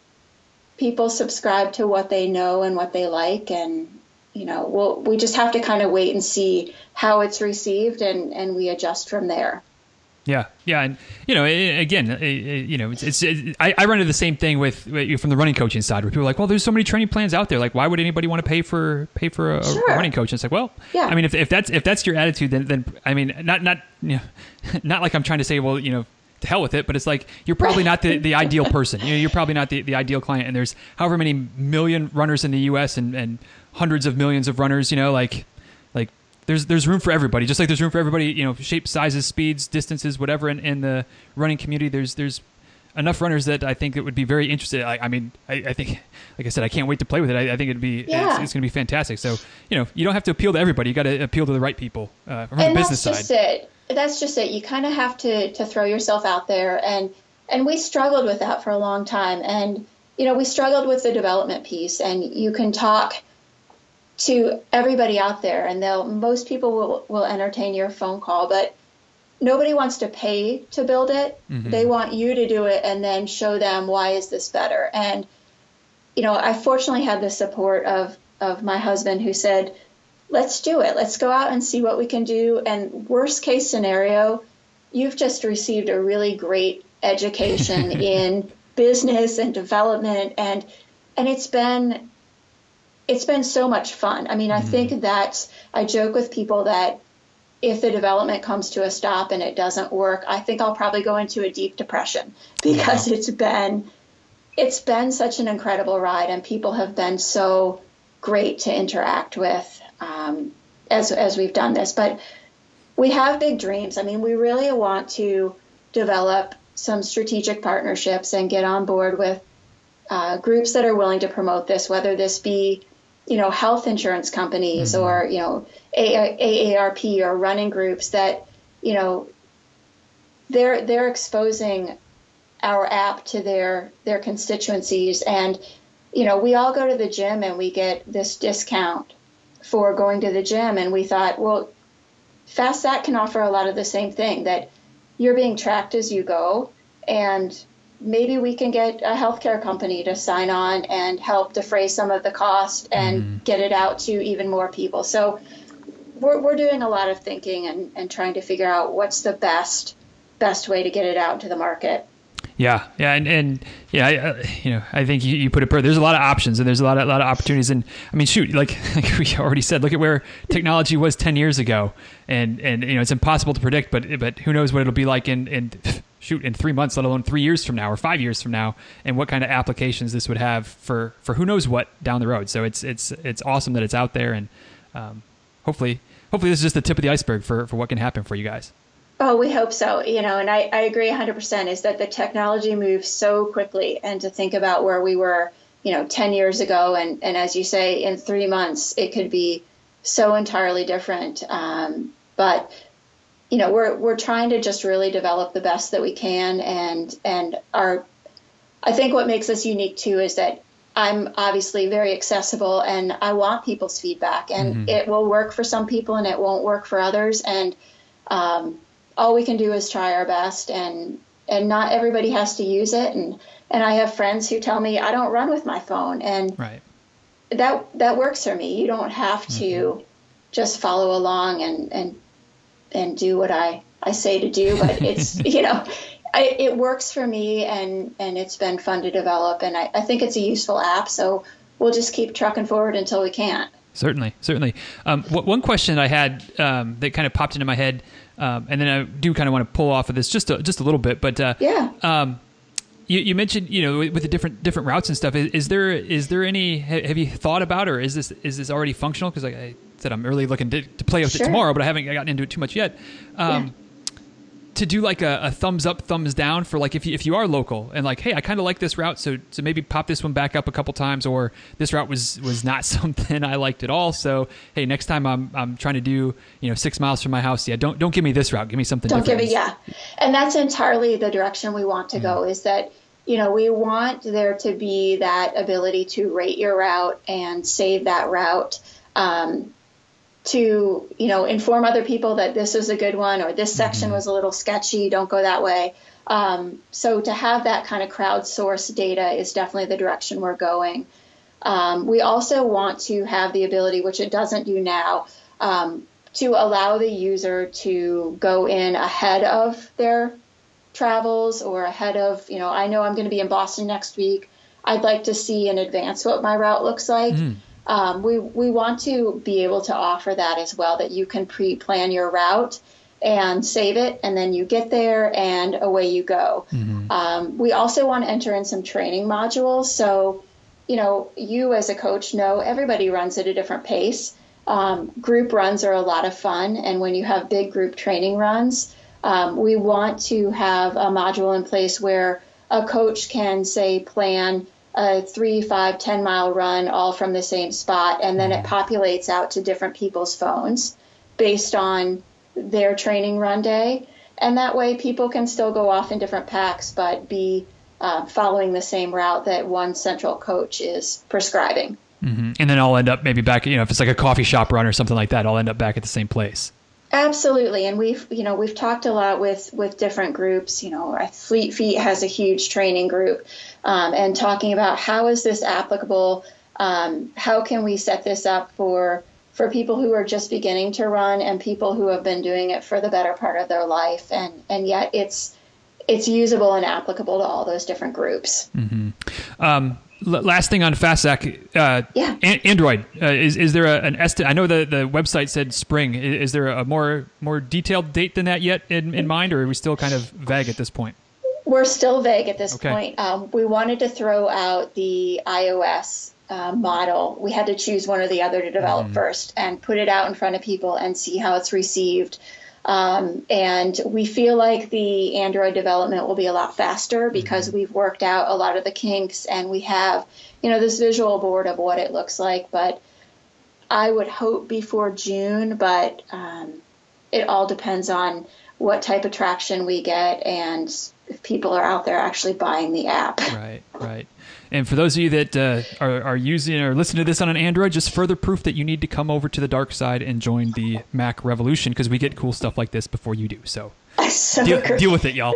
people subscribe to what they know and what they like. And, you know, we'll, we just have to kind of wait and see how it's received and, and we adjust from there. Yeah. Yeah. And, you know, again, you know, it's, it's it, I, I run into the same thing with from the running coaching side where people are like, well, there's so many training plans out there. Like, why would anybody want to pay for pay for a, sure. a running coach? And it's like, well, yeah. I mean, if if that's if that's your attitude, then then I mean, not not you know, not like I'm trying to say, well, you know, to hell with it. But it's like, you're probably not the, the ideal person. You know, you're probably not the, the ideal client. And there's however many million runners in the U S and, and hundreds of millions of runners, you know, like, like there's, there's room for everybody, just like there's room for everybody, you know, shapes, sizes, speeds, distances, whatever in, in the running community. There's, there's enough runners that I think that would be very interested. I, I mean, I, I think, like I said, I can't wait to play with it. I, I think it'd be, yeah. it's, it's going to be fantastic. So, you know, you don't have to appeal to everybody. You got to appeal to the right people uh, from and the business that's just side. It. That's just it. You kind of have to, to throw yourself out there. And, and we struggled with that for a long time. And, you know, we struggled with the development piece, and you can talk to everybody out there and they'll, most people will, will entertain your phone call, but nobody wants to pay to build it. Mm-hmm. They want you to do it and then show them why is this better. And, you know, I fortunately had the support of, of my husband who said, let's do it. Let's go out and see what we can do. And worst case scenario, you've just received a really great education in business and development. And, and it's been, it's been so much fun. I mean, I mm-hmm. think that I joke with people that if the development comes to a stop and it doesn't work, I think I'll probably go into a deep depression because wow. it's been, it's been such an incredible ride, and people have been so great to interact with um, as, as we've done this. But we have big dreams. I mean, we really want to develop some strategic partnerships and get on board with uh, groups that are willing to promote this, whether this be, you know, health insurance companies mm-hmm. or, you know, A A R P or running groups that, you know, they're they're exposing our app to their their constituencies. And, you know, we all go to the gym and we get this discount for going to the gym. And we thought, well, FastSat can offer a lot of the same thing, that you're being tracked as you go, and maybe we can get a healthcare company to sign on and help defray some of the cost and mm. get it out to even more people. So we're we're doing a lot of thinking and, and trying to figure out what's the best best way to get it out into the market. Yeah, yeah, and, and yeah, I, uh, you know, I think you, you put it perfect. There's a lot of options and there's a lot of a lot of opportunities. And I mean, shoot, like, like we already said, look at where technology was ten years ago, and and you know, it's impossible to predict. But but who knows what it'll be like in in shoot in three months, let alone three years from now or five years from now, and what kind of applications this would have for for who knows what down the road. So it's it's it's awesome that it's out there, and um, hopefully hopefully this is just the tip of the iceberg for for what can happen for you guys. Oh, we hope so. You know, and I, I agree one hundred percent is that the technology moves so quickly, and to think about where we were, you know, ten years ago. And, and as you say, in three months, it could be so entirely different. Um, but, you know, we're, we're trying to just really develop the best that we can. And, and our, I think what makes us unique too, is that I'm obviously very accessible and I want people's feedback, and mm-hmm. it will work for some people and it won't work for others. And, um, all we can do is try our best, and, and not everybody has to use it. And, and I have friends who tell me I don't run with my phone, and right. that, that works for me. You don't have to mm-hmm. just follow along and, and, and do what I, I say to do, but it's, you know, I, it works for me, and, and it's been fun to develop, and I, I think it's a useful app. So we'll just keep trucking forward until we can't. Certainly, certainly. Um, w- one question I had um, that kind of popped into my head, um, and then I do kind of want to pull off of this just a, just a little bit, but uh, yeah. Um, you, you mentioned, you know, with the different different routes and stuff. Is, is there is there any? Have you thought about, or is this is this already functional? Because like I said, I'm really looking to, to play with sure. it tomorrow, but I haven't gotten into it too much yet. Um, yeah. To do like a, a thumbs up, thumbs down for like if you, if you are local and like, hey, I kind of like this route, so so maybe pop this one back up a couple times, or this route was was not something I liked at all. So hey, next time I'm I'm trying to do, you know, six miles from my house, yeah, don't don't give me this route, give me something don't different. Don't give it, yeah, and that's entirely the direction we want to mm-hmm. go. Is that, you know, we want there to be that ability to rate your route and save that route. Um, to, you know, inform other people that this is a good one, or this section mm-hmm. was a little sketchy, don't go that way. Um, so to have that kind of crowdsourced data is definitely the direction we're going. Um, we also want to have the ability, which it doesn't do now, um, to allow the user to go in ahead of their travels, or ahead of, you know, I know I'm going to be in Boston next week. I'd like to see in advance what my route looks like. Mm-hmm. Um, we we want to be able to offer that as well, that you can pre-plan your route. and save it, and then you get there and away you go. Mm-hmm. Um, we also want to enter in some training modules. So, you know, you as a coach know everybody runs at a different pace. Um, group runs are a lot of fun, and when you have big group training runs, um, we want to have a module in place where a coach can, say, plan a three, five, ten mile run all from the same spot, and then it populates out to different people's phones based on their training run day. And that way people can still go off in different packs, but be uh, following the same route that one central coach is prescribing. Mm-hmm. And then I'll end up maybe back, you know, if it's like a coffee shop run or something like that, I'll end up back at the same place. Absolutely. And we've, you know, we've talked a lot with, with different groups. You know, Fleet Feet has a huge training group, um, and talking about how is this applicable? Um, how can we set this up for for people who are just beginning to run and people who have been doing it for the better part of their life, and and yet it's it's usable and applicable to all those different groups. Mm-hmm. Um, l- last thing on FastZac, uh, yeah, a- Android uh, is is there a, an estimate? I know the, the website said spring. Is, is there a more more detailed date than that yet in, in mind, or are we still kind of vague at this point? We're still vague at this okay. point. Um, we wanted to throw out the iOS Uh, model. We had to choose one or the other to develop mm. first and put it out in front of people and see how it's received. Um, and we feel like the Android development will be a lot faster because mm-hmm. we've worked out a lot of the kinks and we have, you know, this visual board of what it looks like. But I would hope before June, but um, it all depends on what type of traction we get and if people are out there actually buying the app. Right, right. And for those of you that uh, are, are using or listening to this on an Android, just further proof that you need to come over to the dark side and join the Mac revolution, because we get cool stuff like this before you do. So, so deal, deal with it, y'all.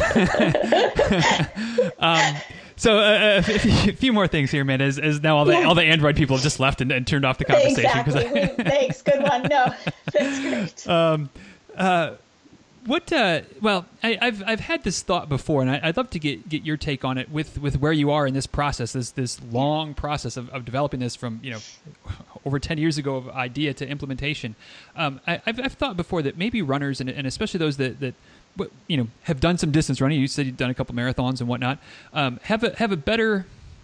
um, so uh, a few more things here, man, as, as now all the, yeah. all the Android people have just left and, and turned off the conversation. Exactly. I, Thanks. Good one. No, that's great. Um, uh, What? Uh, well, I, I've I've had this thought before, and I, I'd love to get, get your take on it with, with where you are in this process, this this long process of, of developing this from you know over ten years ago of idea to implementation. Um, I, I've I've thought before that maybe runners and and especially those that, that you know have done some distance running. You said you've done a couple marathons and whatnot. Um, have a have a better.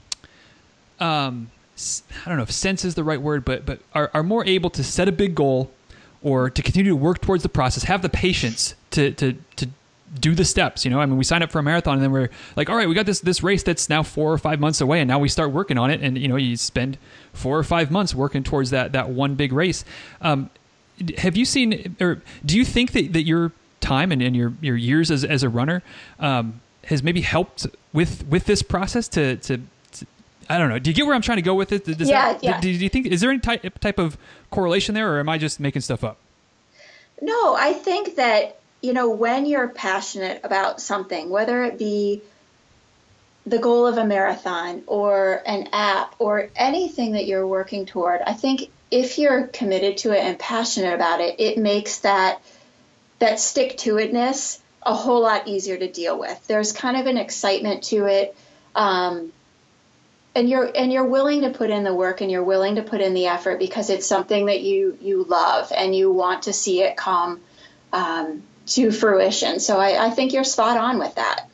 Um, I don't know if sense is the right word, but but are are more able to set a big goal, or to continue to work towards the process, have the patience to to to do the steps. You know, I mean, we signed up for a marathon and then we're like, all right, we got this this race that's now four or five months away, and now we start working on it. And you know, you spend four or five months working towards that that one big race. Um, have you seen, or do you think that, that your time and, and your your years as as a runner um, has maybe helped with with this process to to I don't know. Do you get where I'm trying to go with it? Does yeah, that, yeah. Do you think, is there any type, type of correlation there, or am I just making stuff up? No, I think that, you know, when you're passionate about something, whether it be the goal of a marathon or an app or anything that you're working toward, I think if you're committed to it and passionate about it, it makes that that stick-to-itness a whole lot easier to deal with. There's kind of an excitement to it. Um, And you're and you're willing to put in the work and you're willing to put in the effort because it's something that you you love and you want to see it come um, to fruition. So I, I think you're spot on with that.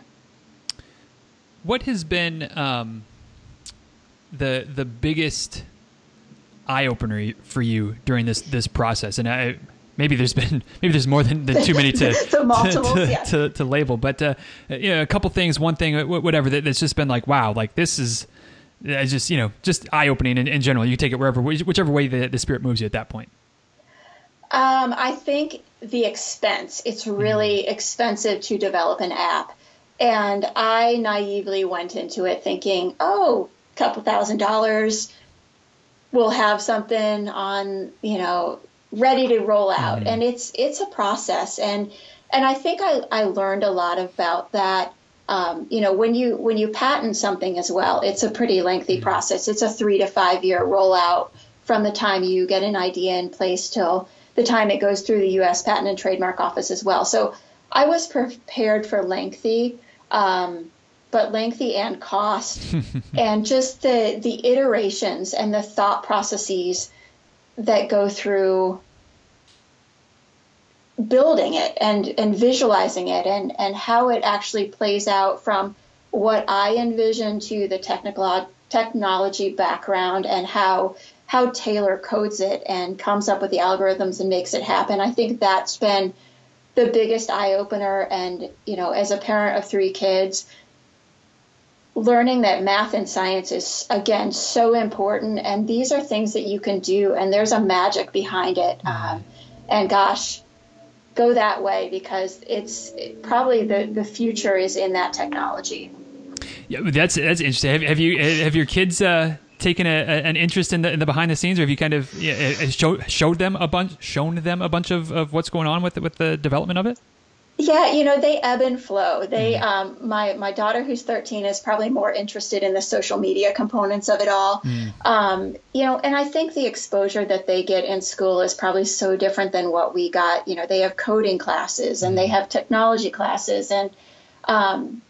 What has been um, the the biggest eye opener for you during this this process? And I, maybe there's been maybe there's more than, than too many to to, multiples, to, yeah. to, to label. But uh, you know, a couple things, one thing, whatever that, that's just been like, wow, like this is. It's just, you know, just eye-opening in, in general. You take it wherever, whichever way the, the spirit moves you at that point. Um, I think the expense. It's really mm-hmm. expensive to develop an app. And I naively went into it thinking, oh, a couple thousand dollars, we'll have something on, you know, ready to roll out. Mm-hmm. And it's it's a process. And and I think I, I learned a lot about that. Um, you know, when you when you patent something as well, it's a pretty lengthy mm-hmm. process. It's a three to five year rollout from the time you get an idea in place till the time it goes through the U S Patent and Trademark Office as well. So I was prepared for lengthy, um, but lengthy and cost, and just the the iterations and the thought processes that go through building it and, and visualizing it and, and how it actually plays out from what I envision to the technical technology background and how how Taylor codes it and comes up with the algorithms and makes it happen. I think that's been the biggest eye opener. And, you know, as a parent of three kids, learning that math and science is, again, so important. And these are things that you can do. And there's a magic behind it. Um, and gosh, go that way, because it's probably the, the future is in that technology. Yeah, that's that's interesting. Have, have you have your kids uh, taken a, a, an interest in the in the behind the scenes, or have you kind of yeah, show, showed them a bunch, shown them a bunch of, of what's going on with with the development of it? Yeah, you know, they ebb and flow. They, mm. um, my my daughter, who's thirteen, is probably more interested in the social media components of it all. Mm. Um, you know, and I think the exposure that they get in school is probably so different than what we got. You know, they have coding classes and mm. they have technology classes, and um,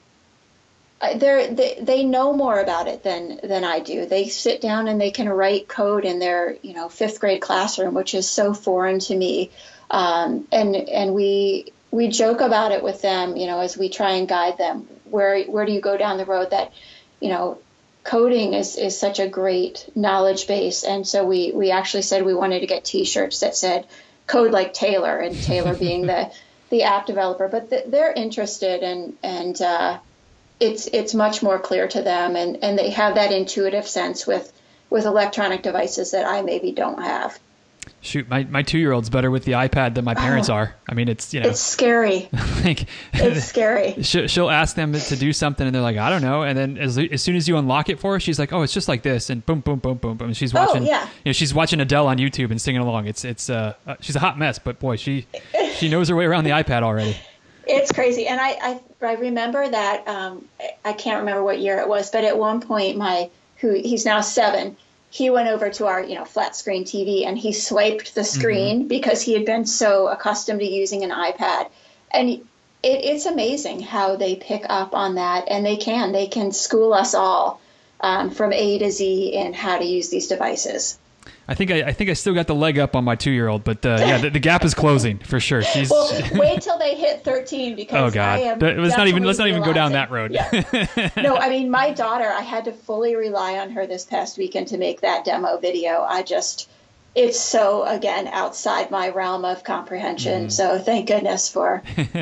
they're, they they know more about it than than I do. They sit down and they can write code in their, you know, fifth grade classroom, which is so foreign to me. Um, and and we we joke about it with them, you know, as we try and guide them. Where where do you go down the road that, you know, coding is, is such a great knowledge base. And so we we actually said we wanted to get T-shirts that said "Code like Taylor," and Taylor being the the app developer. But th- they're interested, and and uh, it's it's much more clear to them, and, and they have that intuitive sense with with electronic devices that I maybe don't have. Shoot, my, my two-year-old's better with the iPad than my parents oh, are. I mean, it's, you know. It's scary. like, it's scary. She'll ask them to do something, and they're like, I don't know. And then as as soon as you unlock it for her, she's like, oh, it's just like this. And boom, boom, boom, boom, boom. And she's watching, oh, yeah. you know, she's watching Adele on YouTube and singing along. It's, it's, uh, uh, she's a hot mess, but boy, she, she knows her way around the iPad already. It's crazy. And I, I, I remember that, um, I can't remember what year it was, but at one point, my, who he's now seven, he went over to our, you know, flat screen T V and he swiped the screen mm-hmm. because he had been so accustomed to using an iPad. And it, it's amazing how they pick up on that, and they can, they can school us all um, from A to Z in how to use these devices. I think I, I think I still got the leg up on my two-year-old, but uh, yeah, the, the gap is closing for sure. She's well, wait till they hit thirteen, because oh god, I am let's not even let's not even go down that road. Yeah. No, I mean, my daughter, I had to fully rely on her this past weekend to make that demo video. I just, it's so again outside my realm of comprehension. Mm. So thank goodness for.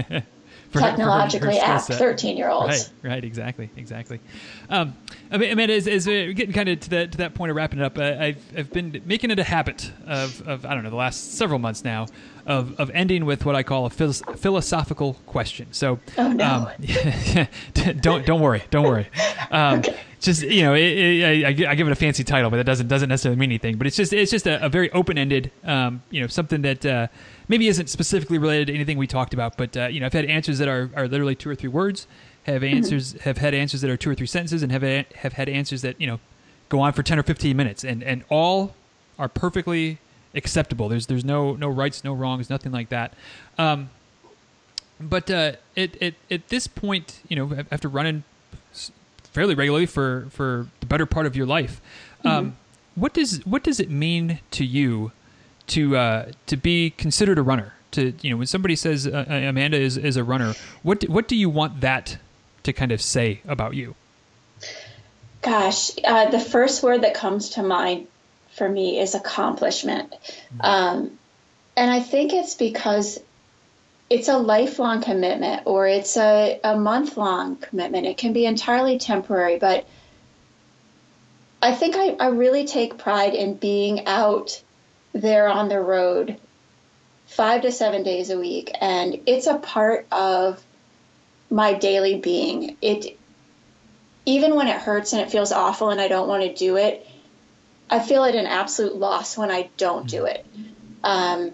For technologically apt thirteen-year-olds. Right, right, exactly, exactly. Um, I mean, I mean, as, as we're getting kind of to that to that point of wrapping it up, uh, I've I've been making it a habit of, of I don't know the last several months now of, of ending with what I call a phil- philosophical question. So, oh no, um, don't don't worry, don't worry. Um, okay. Just you know, it, it, I, I give it a fancy title, but it doesn't doesn't necessarily mean anything. But it's just it's just a, a very open-ended, um, you know, something that. Uh, Maybe isn't specifically related to anything we talked about, but uh, you know, I've had answers that are, are literally two or three words, have answers mm-hmm. have had answers that are two or three sentences, and have a, have had answers that you know go on for ten or fifteen minutes, and, and all are perfectly acceptable. There's there's no no rights, no wrongs, nothing like that. Um, but uh, it, it at this point, you know, after running fairly regularly for, for the better part of your life, um, mm-hmm. what does what does it mean to you? To uh, to be considered a runner, to you know, when somebody says uh, Amanda is, is a runner, what do, what do you want that to kind of say about you? Gosh, uh, the first word that comes to mind for me is accomplishment, mm-hmm. um, and I think it's because it's a lifelong commitment, or it's a, a month long commitment. It can be entirely temporary, but I think I, I really take pride in being out there on the road five to seven days a week, and it's a part of my daily being. It, even when it hurts and it feels awful and I don't want to do it, I feel it an absolute loss when I don't do it. Um,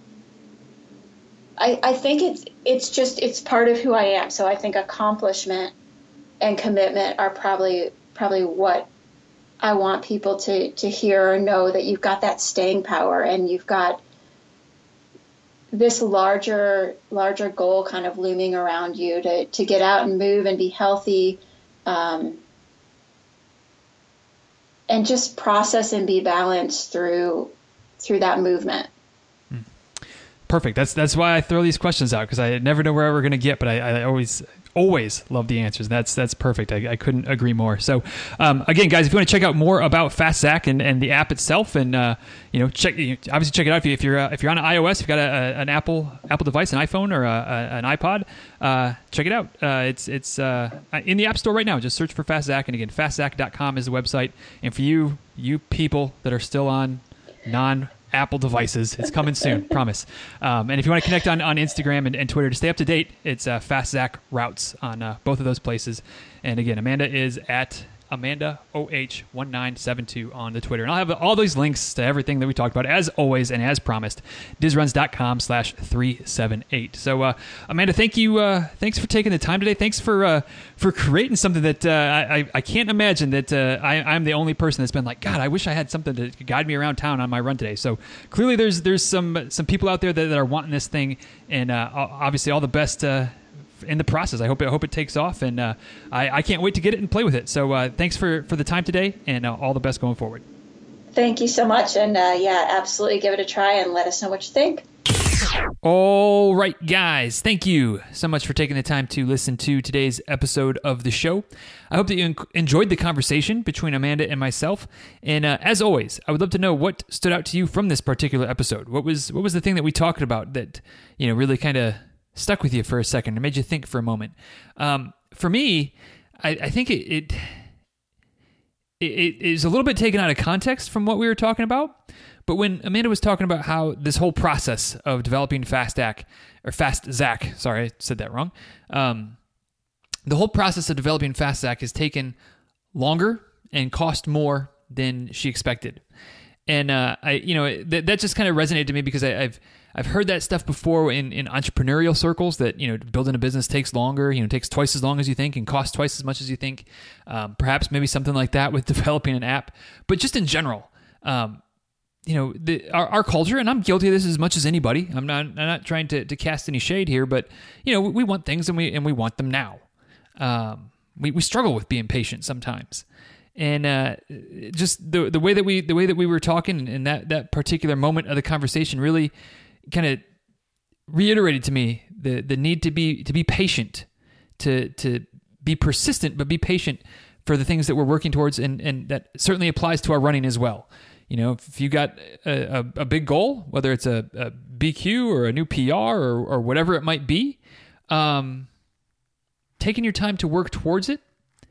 I, I think it's it's just it's part of who I am. So I think accomplishment and commitment are probably probably what I want people to, to hear or know, that you've got that staying power and you've got this larger larger goal kind of looming around you to, to get out and move and be healthy, um, and just process and be balanced through through that movement. Perfect. perfect. That's that's why I throw these questions out, because I never know where we're going to get, but I, I always always love the answers. That's that's perfect. I, I couldn't agree more. So um, again, guys, if you want to check out more about FastZack and, and the app itself, and uh, you know, check you obviously check it out if, you, if you're uh, if you're on iOS, if you've got a, a, an Apple Apple device, an iPhone or a, a, an iPod, uh, check it out. Uh, it's it's uh, in the App Store right now. Just search for FastZack, and again, fast zack dot com is the website. And for you you people that are still on non Apple devices, it's coming soon, promise. Um, and if you want to connect on, on Instagram and, and Twitter to stay up to date, it's uh, FastZack Routes on uh, both of those places. And again, Amanda is at Amanda O H one nine seven two on the Twitter. And I'll have all these links to everything that we talked about, as always, and as promised, dizruns dot com slash three seven eight. So, uh, Amanda, thank you. Uh, thanks for taking the time today. Thanks for uh, for creating something that uh, I, I can't imagine that uh, I, I'm the only person that's been like, God, I wish I had something to guide me around town on my run today. So clearly there's there's some some people out there that, that are wanting this thing, and uh, obviously all the best uh in the process. I hope it, I hope it takes off, and uh, I, I can't wait to get it and play with it. So uh, thanks for, for the time today, and uh, all the best going forward. Thank you so much, and uh, yeah, absolutely give it a try and let us know what you think. All right, guys, thank you so much for taking the time to listen to today's episode of the show. I hope that you en- enjoyed the conversation between Amanda and myself. And uh, as always, I would love to know what stood out to you from this particular episode. What was what was the thing that we talked about that, you know, really kind of stuck with you for a second or made you think for a moment? Um, for me, I, I think it, it it is a little bit taken out of context from what we were talking about. But when Amanda was talking about how this whole process of developing FastZack, or FastZack, sorry, I said that wrong. Um, the whole process of developing FastZack has taken longer and cost more than she expected. And uh, I, you know, that that just kind of resonated to me, because I, I've I've heard that stuff before in, in entrepreneurial circles, that, you know, building a business takes longer, you know, takes twice as long as you think and costs twice as much as you think. Um, perhaps maybe something like that with developing an app, but just in general, um, you know, the, our, our culture, and I'm guilty of this as much as anybody. I'm not I'm not trying to, to cast any shade here, but, you know, we, we want things and we and we want them now. Um, we we struggle with being patient sometimes. And uh, just the the way that we the way that we were talking in that, that particular moment of the conversation really kind of reiterated to me the the need to be to be patient, to to be persistent, but be patient for the things that we're working towards, and, and that certainly applies to our running as well. You know, if you got a, a, a big goal, whether it's a, a B Q or a new P R or or whatever it might be, um, taking your time to work towards it,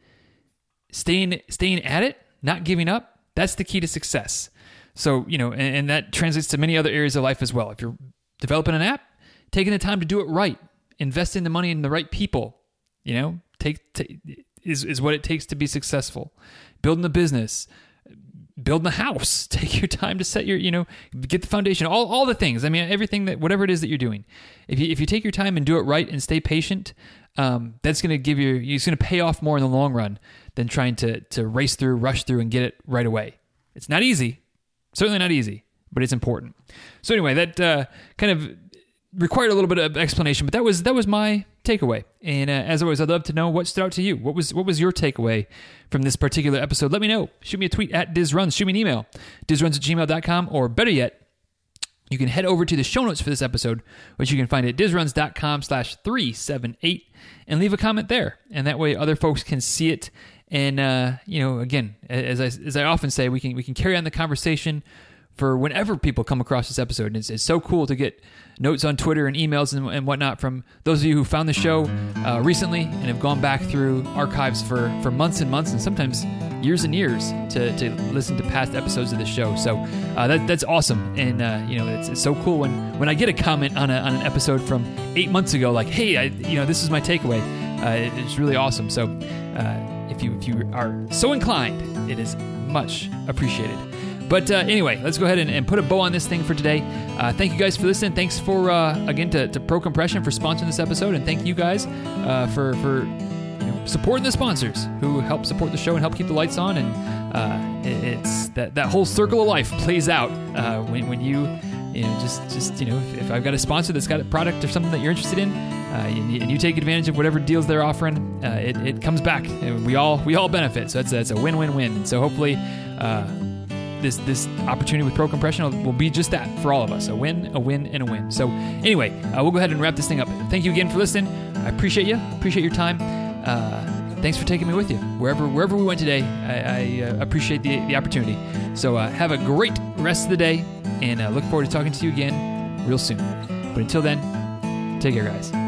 staying staying at it, not giving up, that's the key to success. So, you know, and, and that translates to many other areas of life as well. If you're developing an app, taking the time to do it right, investing the money in the right people, you know, take, take is is what it takes to be successful. Building a business, building a house, take your time to set your, you know, get the foundation, all all the things. I mean, everything that, whatever it is that you're doing, if you if you take your time and do it right and stay patient, um, that's going to give you, it's going to pay off more in the long run than trying to to race through, rush through, and get it right away. It's not easy. Certainly not easy, but it's important. So anyway, that uh, kind of required a little bit of explanation, but that was that was my takeaway. And uh, as always, I'd love to know what stood out to you. What was what was your takeaway from this particular episode? Let me know. Shoot me a tweet at DizRuns. Shoot me an email, dizruns at gmail dot com, or better yet, you can head over to the show notes for this episode, which you can find at dizruns dot com slash three seven eight, and leave a comment there. And that way other folks can see it. And, uh, you know, again, as I, as I often say, we can we can carry on the conversation for whenever people come across this episode. And it's, it's so cool to get notes on Twitter and emails and, and whatnot from those of you who found the show uh, recently and have gone back through archives for, for months and months and sometimes years and years to, to listen to past episodes of the show. So uh, that that's awesome. And, uh, you know, it's, it's so cool when, when I get a comment on, a, on an episode from eight months ago, like, hey, I, you know, this is my takeaway. Uh, it, it's really awesome. So uh, if you if you are so inclined, it is much appreciated. But uh, anyway, let's go ahead and, and put a bow on this thing for today. Uh, thank you guys for listening. Thanks for, uh, again, to, to Pro Compression for sponsoring this episode. And thank you guys uh, for, for you know, supporting the sponsors who help support the show and help keep the lights on. And uh, it, it's that, that whole circle of life plays out uh, when, when you, you know, just, just you know, if, if I've got a sponsor that's got a product or something that you're interested in, uh, and, you, and you take advantage of whatever deals they're offering, uh, it, it comes back. And we all we all benefit. So that's, that's a win-win-win. And so hopefully... Uh, this this opportunity with Pro Compression will, will be just that for all of us, a win, a win, and a win. So anyway, uh, we'll go ahead and wrap this thing up. Thank you again for listening. I appreciate you, appreciate your time. Uh, thanks for taking me with you wherever wherever we went today. I, I uh, appreciate the the opportunity. So uh, have a great rest of the day, and uh, look forward to talking to you again real soon. But until then, take care, guys.